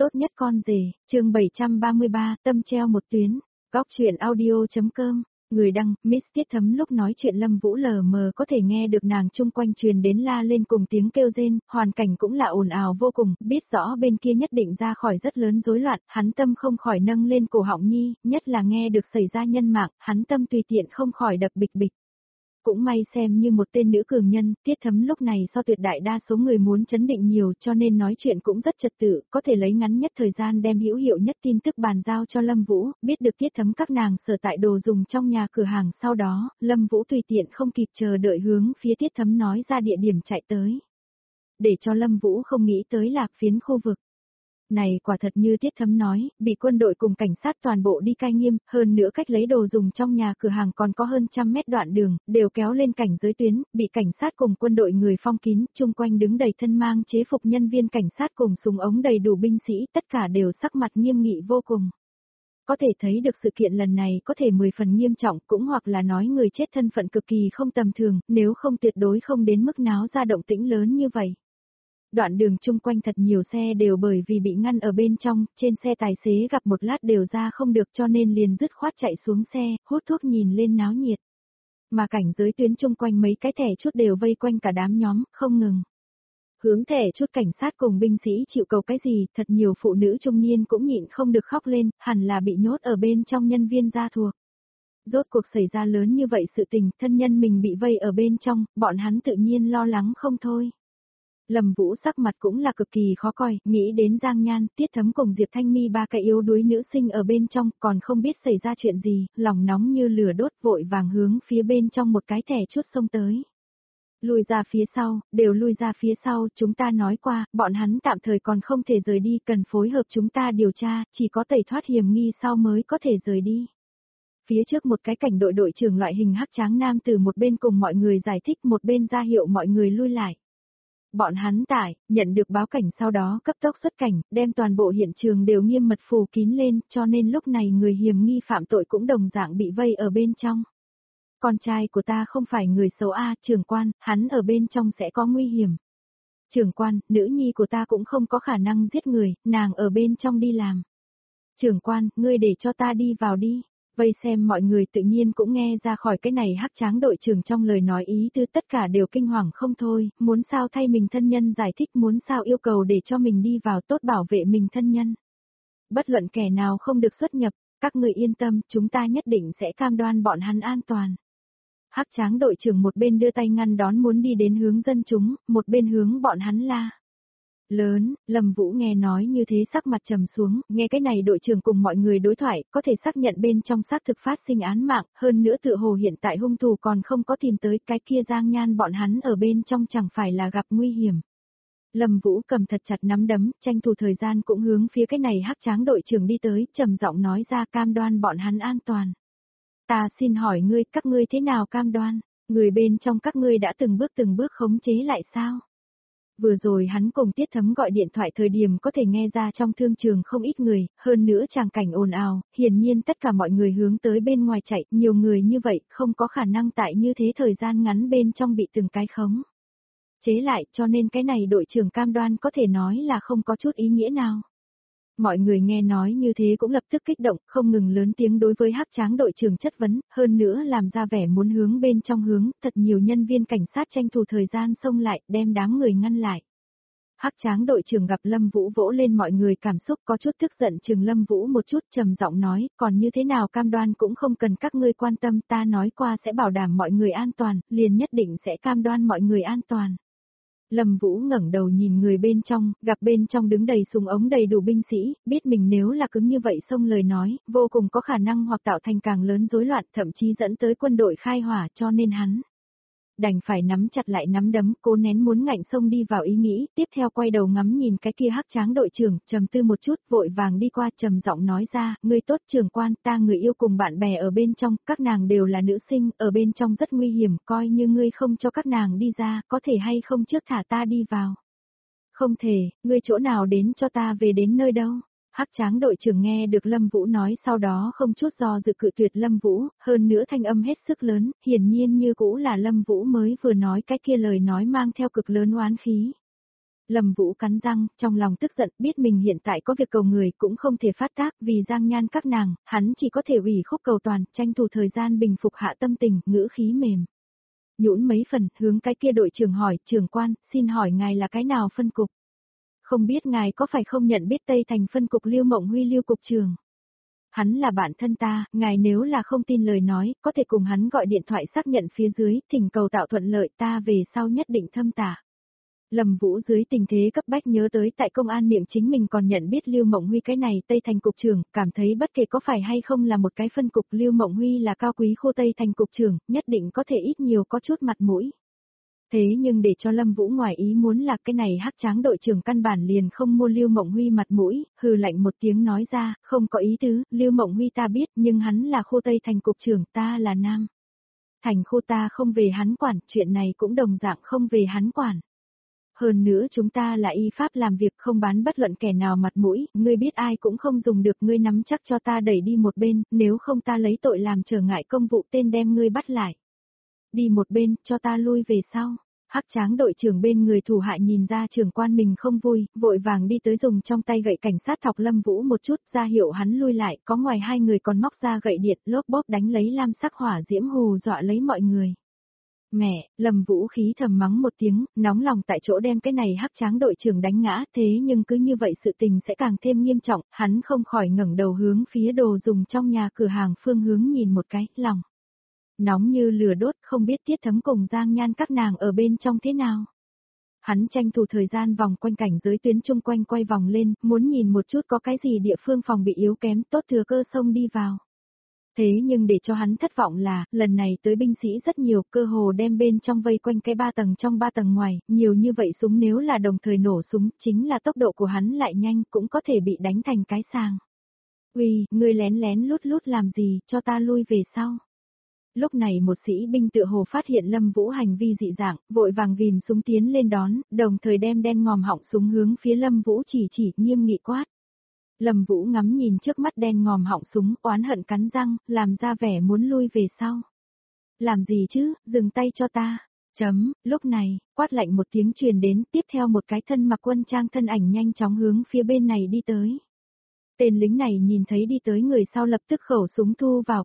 Tốt nhất con rể, chương 733, tâm treo một tuyến, góc chuyện audio.com, người đăng, Miss Tiết Thấm lúc nói chuyện Lâm Vũ lờ mờ có thể nghe được nàng chung quanh truyền đến la lên cùng tiếng kêu rên, hoàn cảnh cũng là ồn ào vô cùng, biết rõ bên kia nhất định ra khỏi rất lớn rối loạn, hắn tâm không khỏi nâng lên cổ họng nhi, nhất là nghe được xảy ra nhân mạng, hắn tâm tùy tiện không khỏi đập bịch bịch. Cũng may xem như một tên nữ cường nhân, Tiết Thấm lúc này so tuyệt đại đa số người muốn chấn định nhiều cho nên nói chuyện cũng rất trật tự, có thể lấy ngắn nhất thời gian đem hữu hiệu nhất tin tức bàn giao cho Lâm Vũ, biết được Tiết Thấm các nàng sở tại đồ dùng trong nhà cửa hàng sau đó, Lâm Vũ tùy tiện không kịp chờ đợi hướng phía Tiết Thấm nói ra địa điểm chạy tới. Để cho Lâm Vũ không nghĩ tới Lạc Phiến khu vực. Này quả thật như Tiết Thấm nói, bị quân đội cùng cảnh sát toàn bộ đi cai nghiêm, hơn nữa cách lấy đồ dùng trong nhà cửa hàng còn có hơn 100 mét đoạn đường, đều kéo lên cảnh giới tuyến, bị cảnh sát cùng quân đội người phong kín, chung quanh đứng đầy thân mang chế phục nhân viên cảnh sát cùng súng ống đầy đủ binh sĩ, tất cả đều sắc mặt nghiêm nghị vô cùng. Có thể thấy được sự kiện lần này có thể 10 phần nghiêm trọng cũng hoặc là nói người chết thân phận cực kỳ không tầm thường, nếu không tuyệt đối không đến mức náo ra động tĩnh lớn như vậy. Đoạn đường chung quanh thật nhiều xe đều bởi vì bị ngăn ở bên trong, trên xe tài xế gặp một lát đều ra không được cho nên liền dứt khoát chạy xuống xe, hút thuốc nhìn lên náo nhiệt. Mà cảnh giới tuyến chung quanh mấy cái thẻ chút đều vây quanh cả đám nhóm, không ngừng. Hướng thẻ chút cảnh sát cùng binh sĩ chịu cầu cái gì, thật nhiều phụ nữ trung niên cũng nhịn không được khóc lên, hẳn là bị nhốt ở bên trong nhân viên gia thuộc. Rốt cuộc xảy ra lớn như vậy sự tình, thân nhân mình bị vây ở bên trong, bọn hắn tự nhiên lo lắng không thôi. Lâm Vũ sắc mặt cũng là cực kỳ khó coi, nghĩ đến Giang Nhan, Tiết Thấm cùng Diệp Thanh Mi ba cái yếu đuối nữ sinh ở bên trong, còn không biết xảy ra chuyện gì, lòng nóng như lửa đốt vội vàng hướng phía bên trong một cái thẻ chút xông tới. Lùi ra phía sau, đều lùi ra phía sau, chúng ta nói qua, bọn hắn tạm thời còn không thể rời đi, cần phối hợp chúng ta điều tra, chỉ có tẩy thoát hiểm nghi sau mới có thể rời đi. Phía trước một cái cảnh đội trưởng loại hình hắc tráng nam từ một bên cùng mọi người giải thích một bên ra hiệu mọi người lui lại. Bọn hắn nhận được báo cảnh sau đó cấp tốc xuất cảnh, đem toàn bộ hiện trường đều nghiêm mật phủ kín lên, cho nên lúc này người hiểm nghi phạm tội cũng đồng dạng bị vây ở bên trong. Con trai của ta không phải người xấu a, trưởng quan, hắn ở bên trong sẽ có nguy hiểm. Trưởng quan, nữ nhi của ta cũng không có khả năng giết người, nàng ở bên trong đi làm. Trưởng quan, ngươi để cho ta đi vào đi. Vây xem mọi người tự nhiên cũng nghe ra khỏi cái này hắc tráng đội trưởng trong lời nói ý tư tất cả đều kinh hoàng không thôi, muốn sao thay mình thân nhân giải thích muốn sao yêu cầu để cho mình đi vào tốt bảo vệ mình thân nhân. Bất luận kẻ nào không được xuất nhập, các người yên tâm, chúng ta nhất định sẽ cam đoan bọn hắn an toàn. Hắc tráng đội trưởng một bên đưa tay ngăn đón muốn đi đến hướng dân chúng, một bên hướng bọn hắn la. Lớn, Lâm Vũ nghe nói như thế sắc mặt trầm xuống, nghe cái này đội trưởng cùng mọi người đối thoại, có thể xác nhận bên trong xác thực phát sinh án mạng, hơn nữa tựa hồ hiện tại hung thủ còn không có tìm tới cái kia Giang Nhan bọn hắn ở bên trong chẳng phải là gặp nguy hiểm. Lâm Vũ cầm thật chặt nắm đấm, tranh thủ thời gian cũng hướng phía cái này hắc tráng đội trưởng đi tới, trầm giọng nói ra cam đoan bọn hắn an toàn. Ta xin hỏi ngươi, các ngươi thế nào cam đoan, người bên trong các ngươi đã từng bước khống chế lại sao? Vừa rồi hắn cùng Tiết Thấm gọi điện thoại thời điểm có thể nghe ra trong thương trường không ít người, hơn nữa tràng cảnh ồn ào, hiển nhiên tất cả mọi người hướng tới bên ngoài chạy, nhiều người như vậy không có khả năng tại như thế thời gian ngắn bên trong bị từng cái khống chế lại, cho nên cái này đội trưởng cam đoan có thể nói là không có chút ý nghĩa nào. Mọi người nghe nói như thế cũng lập tức kích động, không ngừng lớn tiếng đối với hắc tráng đội trưởng chất vấn, hơn nữa làm ra vẻ muốn hướng bên trong hướng, thật nhiều nhân viên cảnh sát tranh thủ thời gian xông lại, đem đám người ngăn lại. Hắc tráng đội trưởng gặp Lâm Vũ vỗ lên mọi người cảm xúc có chút tức giận chừng Lâm Vũ một chút trầm giọng nói, còn như thế nào cam đoan cũng không cần các ngươi quan tâm, ta nói qua sẽ bảo đảm mọi người an toàn, liền nhất định sẽ cam đoan mọi người an toàn. Lâm Vũ ngẩng đầu nhìn người bên trong, gặp bên trong đứng đầy súng ống đầy đủ binh sĩ, biết mình nếu là cứng như vậy xông lời nói, vô cùng có khả năng hoặc tạo thành càng lớn rối loạn, thậm chí dẫn tới quân đội khai hỏa, cho nên hắn đành phải nắm chặt lại nắm đấm, cố nén muốn ngạnh xông đi vào ý nghĩ, tiếp theo quay đầu ngắm nhìn cái kia hắc tráng đội trưởng, trầm tư một chút, vội vàng đi qua trầm giọng nói ra, ngươi tốt trưởng quan, ta người yêu cùng bạn bè ở bên trong, các nàng đều là nữ sinh, ở bên trong rất nguy hiểm, coi như ngươi không cho các nàng đi ra, có thể hay không trước thả ta đi vào. Không thể, ngươi chỗ nào đến cho ta về đến nơi đâu. Hắc tráng đội trưởng nghe được Lâm Vũ nói sau đó không chút do dự cự tuyệt Lâm Vũ, hơn nữa thanh âm hết sức lớn, hiển nhiên như cũ là Lâm Vũ mới vừa nói cái kia lời nói mang theo cực lớn oán khí. Lâm Vũ cắn răng, trong lòng tức giận, biết mình hiện tại có việc cầu người cũng không thể phát tác, vì Giang Nhan các nàng, hắn chỉ có thể ủy khúc cầu toàn, tranh thủ thời gian bình phục hạ tâm tình, ngữ khí mềm. Nhũn mấy phần, hướng cái kia đội trưởng hỏi, trưởng quan, xin hỏi ngài là cái nào phân cục? Không biết ngài có phải không nhận biết Tây Thành phân cục Lưu Mộng Huy Lưu cục trưởng? Hắn là bạn thân ta, ngài nếu là không tin lời nói, có thể cùng hắn gọi điện thoại xác nhận phía dưới, thỉnh cầu tạo thuận lợi ta về sau nhất định thâm tả. Lâm Vũ dưới tình thế cấp bách nhớ tới tại công an miệng chính mình còn nhận biết Lưu Mộng Huy cái này Tây Thành cục trưởng, cảm thấy bất kể có phải hay không là một cái phân cục Lưu Mộng Huy là cao quý khu Tây Thành cục trưởng, nhất định có thể ít nhiều có chút mặt mũi. Thế nhưng để cho Lâm Vũ ngoài ý muốn là cái này hắc tráng đội trưởng căn bản liền không mua Lưu Mộng Huy mặt mũi, hừ lạnh một tiếng nói ra, không có ý tứ, Lưu Mộng Huy ta biết nhưng hắn là khu Tây Thành cục trưởng, ta là nam. Thành khu ta không về hắn quản, chuyện này cũng đồng dạng không về hắn quản. Hơn nữa chúng ta là y pháp làm việc không bán bất luận kẻ nào mặt mũi, ngươi biết ai cũng không dùng được ngươi nắm chắc cho ta đẩy đi một bên, nếu không ta lấy tội làm trở ngại công vụ tên đem ngươi bắt lại. Đi một bên, cho ta lui về sau. Hắc tráng đội trưởng bên người thủ hạ nhìn ra trưởng quan mình không vui, vội vàng đi tới dùng trong tay gậy cảnh sát thọc Lâm Vũ một chút, ra hiệu hắn lui lại, có ngoài hai người còn móc ra gậy điện, lốp bốp đánh lấy lam sắc hỏa diễm hù dọa lấy mọi người. Mẹ, Lâm Vũ khí thầm mắng một tiếng, nóng lòng tại chỗ đem cái này hắc tráng đội trưởng đánh ngã, thế nhưng cứ như vậy sự tình sẽ càng thêm nghiêm trọng, hắn không khỏi ngẩng đầu hướng phía đồ dùng trong nhà cửa hàng phương hướng nhìn một cái, lòng nóng như lửa đốt, không biết Tiết Thấm cùng Giang Nhan các nàng ở bên trong thế nào. Hắn tranh thủ thời gian vòng quanh cảnh giới tuyến chung quanh quay vòng lên, muốn nhìn một chút có cái gì địa phương phòng bị yếu kém, tốt thừa cơ xông đi vào. Thế nhưng để cho hắn thất vọng là, lần này tới binh sĩ rất nhiều, cơ hồ đem bên trong vây quanh cái 3 tầng trong 3 tầng ngoài, nhiều như vậy súng nếu là đồng thời nổ súng, chính là tốc độ của hắn lại nhanh, cũng có thể bị đánh thành cái sàng. Uy, ngươi lén lén lút lút làm gì, cho ta lui về sau. Lúc này một sĩ binh tựa hồ phát hiện Lâm Vũ hành vi dị dạng, vội vàng ghim súng tiến lên đón, đồng thời đem đen ngòm họng súng hướng phía Lâm Vũ chỉ nghiêm nghị quát. Lâm Vũ ngắm nhìn trước mắt đen ngòm họng súng, oán hận cắn răng, làm ra vẻ muốn lui về sau. Làm gì chứ, dừng tay cho ta. Lúc này, quát lạnh một tiếng truyền đến, tiếp theo một cái thân mặc quân trang thân ảnh nhanh chóng hướng phía bên này đi tới. Tên lính này nhìn thấy đi tới người sau lập tức khẩu súng thu vào,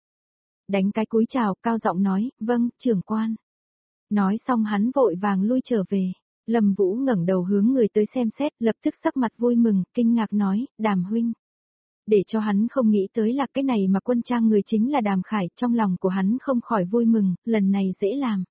đánh cái cúi chào, cao giọng nói, vâng, trưởng quan. Nói xong hắn vội vàng lui trở về. Lâm Vũ ngẩng đầu hướng người tới xem xét, lập tức sắc mặt vui mừng, kinh ngạc nói, Đàm huynh. Để cho hắn không nghĩ tới là cái này mà quân trang người chính là Đàm Khải, trong lòng của hắn không khỏi vui mừng, lần này dễ làm.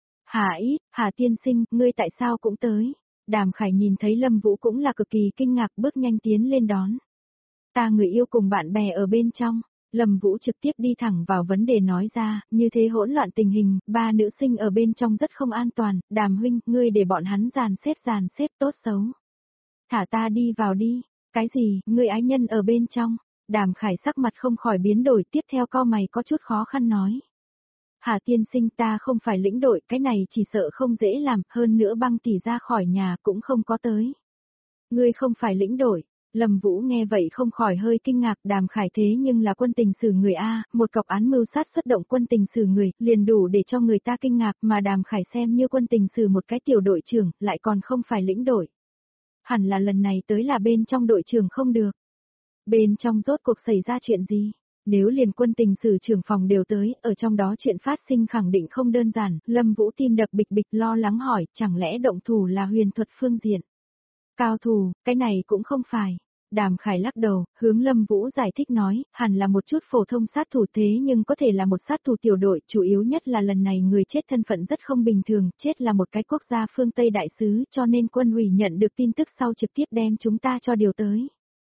Hà tiên sinh, ngươi tại sao cũng tới? Đàm Khải nhìn thấy Lâm Vũ cũng là cực kỳ kinh ngạc, bước nhanh tiến lên đón. Ta người yêu cùng bạn bè ở bên trong. Lâm Vũ trực tiếp đi thẳng vào vấn đề nói ra, như thế hỗn loạn tình hình, 3 nữ sinh ở bên trong rất không an toàn, Đàm huynh, ngươi để bọn hắn dàn xếp tốt xấu. Thả ta đi vào đi, cái gì, ngươi ái nhân ở bên trong, Đàm Khải sắc mặt không khỏi biến đổi, tiếp theo cau mày có chút khó khăn nói. Hà tiên sinh, ta không phải lĩnh đội, cái này chỉ sợ không dễ làm, hơn nữa Băng tỷ ra khỏi nhà cũng không có tới. Ngươi không phải lĩnh đội. Lâm Vũ nghe vậy không khỏi hơi kinh ngạc, Đàm Khải thế nhưng là quân tình sử người A, một cọc án mưu sát xuất động quân tình sử người, liền đủ để cho người ta kinh ngạc, mà Đàm Khải xem như quân tình sử một cái tiểu đội trưởng, lại còn không phải lĩnh đội. Hẳn là lần này tới là bên trong đội trưởng không được. Bên trong rốt cuộc xảy ra chuyện gì? Nếu liền quân tình sử trưởng phòng đều tới, ở trong đó chuyện phát sinh khẳng định không đơn giản, Lâm Vũ tim đập bịch bịch lo lắng hỏi, chẳng lẽ động thủ là huyền thuật phương diện? Cao thủ, cái này cũng không phải. Đàm Khải lắc đầu, hướng Lâm Vũ giải thích nói, hẳn là một chút phổ thông sát thủ thế nhưng có thể là một sát thủ tiểu đội, chủ yếu nhất là lần này người chết thân phận rất không bình thường, chết là một cái quốc gia phương Tây đại sứ, cho nên quân ủy nhận được tin tức sau trực tiếp đem chúng ta cho điều tới.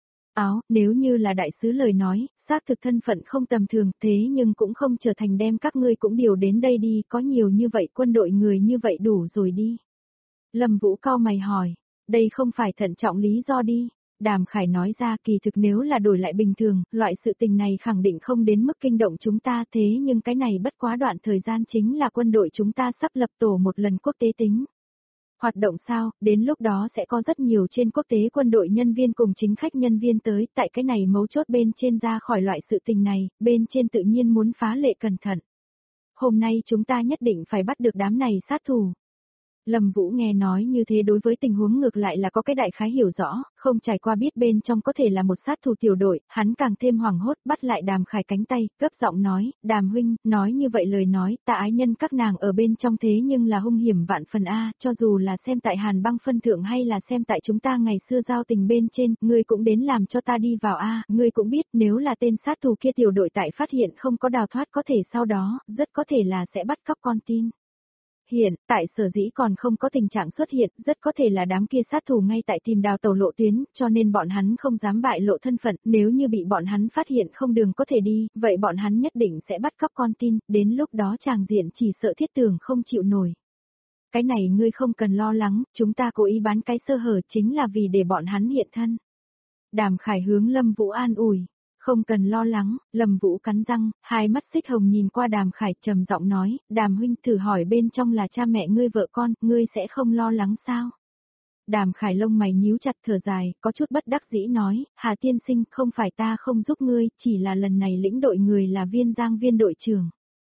Nếu như là đại sứ lời nói, xác thực thân phận không tầm thường, thế nhưng cũng không trở thành đem các ngươi cũng điều đến đây đi, có nhiều như vậy quân đội người như vậy đủ rồi đi. Lâm Vũ cau mày hỏi, đây không phải thận trọng lý do đi. Đàm Khải nói ra kỳ thực nếu là đổi lại bình thường, loại sự tình này khẳng định không đến mức kinh động chúng ta thế nhưng cái này bất quá đoạn thời gian chính là quân đội chúng ta sắp lập tổ một lần quốc tế tính. Hoạt động sao, đến lúc đó sẽ có rất nhiều trên quốc tế quân đội nhân viên cùng chính khách nhân viên tới, tại cái này mấu chốt bên trên ra khỏi loại sự tình này, bên trên tự nhiên muốn phá lệ cẩn thận. Hôm nay chúng ta nhất định phải bắt được đám này sát thủ. Lâm Vũ nghe nói như thế đối với tình huống ngược lại là có cái đại khái hiểu rõ, không trải qua biết bên trong có thể là một sát thủ tiểu đội, hắn càng thêm hoảng hốt bắt lại Đàm Khải cánh tay, gấp giọng nói, Đàm huynh, nói như vậy lời nói, ta ái nhân các nàng ở bên trong thế nhưng là hung hiểm vạn phần A, cho dù là xem tại Hàn Băng phân thượng hay là xem tại chúng ta ngày xưa giao tình bên trên, ngươi cũng đến làm cho ta đi vào A, ngươi cũng biết nếu là tên sát thủ kia tiểu đội tại phát hiện không có đào thoát có thể sau đó, rất có thể là sẽ bắt cóc con tin. Hiện, tại sở dĩ còn không có tình trạng xuất hiện, rất có thể là đám kia sát thủ ngay tại tìm đào tàu lộ tuyến, cho nên bọn hắn không dám bại lộ thân phận, nếu như bị bọn hắn phát hiện không đường có thể đi, vậy bọn hắn nhất định sẽ bắt cóc con tin, đến lúc đó chàng diện chỉ sợ thiết tường không chịu nổi. Cái này ngươi không cần lo lắng, chúng ta cố ý bán cái sơ hở chính là vì để bọn hắn hiện thân. Đàm Khải hướng Lâm Vũ an ủi. Không cần lo lắng, Lâm Vũ cắn răng, hai mắt xích hồng nhìn qua Đàm Khải trầm giọng nói, Đàm huynh thử hỏi bên trong là cha mẹ ngươi vợ con, ngươi sẽ không lo lắng sao? Đàm Khải lông mày nhíu chặt thở dài, có chút bất đắc dĩ nói, Hà tiên sinh không phải ta không giúp ngươi, chỉ là lần này lĩnh đội người là Viên Giang viên đội trưởng.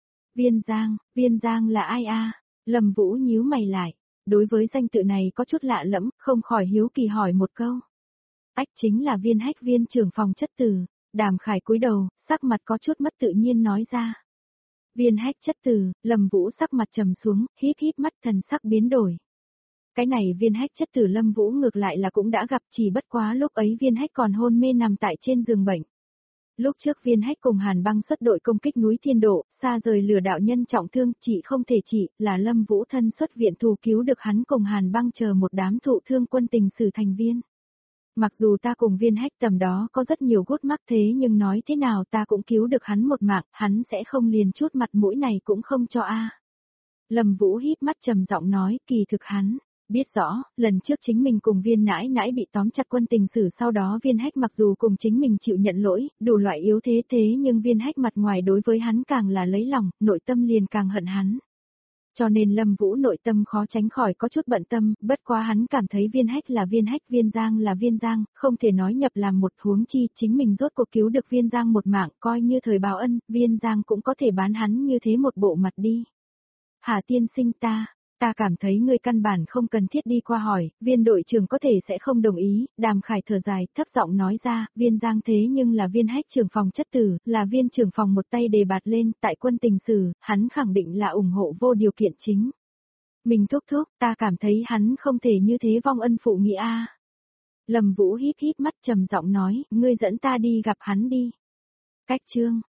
Viên Giang là ai a? Lâm Vũ nhíu mày lại, đối với danh tự này có chút lạ lẫm, không khỏi hiếu kỳ hỏi một câu. Ách chính là Viên Hách viên trưởng phòng chất tử. Đàm Khải cúi đầu, sắc mặt có chút mất tự nhiên nói ra. Viên Hách chất tử, Lâm Vũ sắc mặt trầm xuống, híp híp mắt thần sắc biến đổi. Cái này Viên Hách chất tử Lâm Vũ ngược lại là cũng đã gặp, chỉ bất quá lúc ấy Viên Hách còn hôn mê nằm tại trên giường bệnh. Lúc trước Viên Hách cùng Hàn Băng xuất đội công kích núi Thiên Độ, xa rời lừa đạo nhân trọng thương, chỉ không thể chỉ là Lâm Vũ thân xuất viện thù cứu được hắn cùng Hàn Băng chờ một đám thụ thương quân tình sử thành viên. Mặc dù ta cùng Viên Hách tầm đó có rất nhiều gút mắc thế nhưng nói thế nào ta cũng cứu được hắn một mạng, hắn sẽ không liền chút mặt mũi này cũng không cho a. Lâm Vũ híp mắt trầm giọng nói, kỳ thực hắn biết rõ, lần trước chính mình cùng Viên nãi nãi bị tóm chặt quân tình sử sau đó Viên Hách mặc dù cùng chính mình chịu nhận lỗi, đủ loại yếu thế nhưng Viên Hách mặt ngoài đối với hắn càng là lấy lòng, nội tâm liền càng hận hắn. Cho nên Lâm Vũ nội tâm khó tránh khỏi có chút bận tâm, bất quá hắn cảm thấy Viên Hách là Viên Hách, Viên Giang là Viên Giang, không thể nói nhập làm một huống chi, chính mình rốt cuộc cứu được Viên Giang một mạng, coi như thời báo ân, Viên Giang cũng có thể bán hắn như thế một bộ mặt đi. Hà tiên sinh ta cảm thấy ngươi căn bản không cần thiết đi qua hỏi, Viên đội trưởng có thể sẽ không đồng ý, Đàm Khải thở dài, thấp giọng nói ra, Viên Giang thế nhưng là Viên Hách trưởng phòng chất tử, là Viên trưởng phòng một tay đề bạt lên, tại quân tình sử, hắn khẳng định là ủng hộ vô điều kiện chính. Mình thúc, ta cảm thấy hắn không thể như thế vong ân phụ nghĩa a. Lâm Vũ híp mắt trầm giọng nói, ngươi dẫn ta đi gặp hắn đi. Cách chương